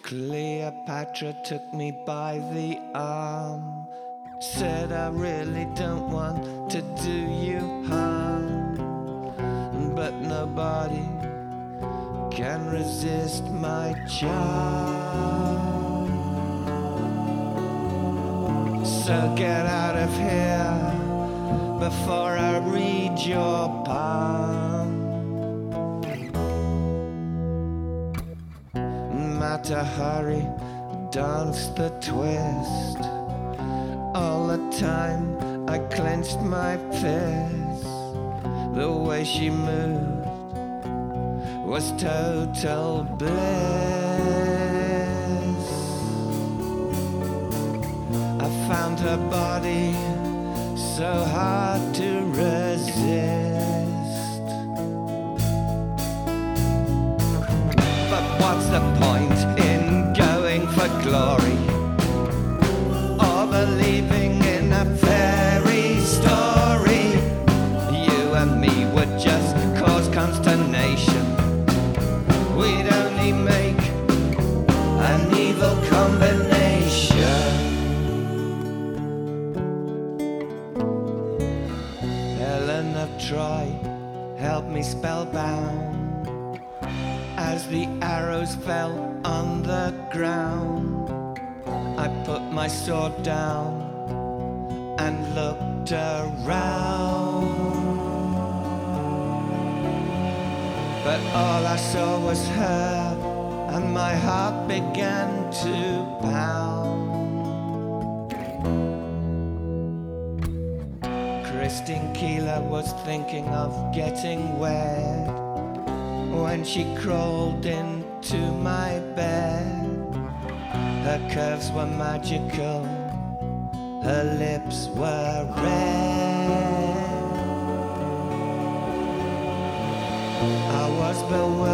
Cleopatra took me by the arm, said I really don't want to do you harm, but nobody can resist my charm. So get out of here before I read your palm. Matahari danced the twist. All the time I clenched my fist. The way she moved was total bliss. I found her body so hard to resist. But what's the point in going for glory, or believing in a fairy story? You and me would just cause consternation. We'd only make an evil combination. Helen of Troy held me spellbound as the arrows fell on the ground. I put my sword down and looked around, but all I saw was her, and my heart began to pound. Christine Keeler was thinking of getting wed when she crawled into my bed. Her curves were magical, her lips were red. I was bewildered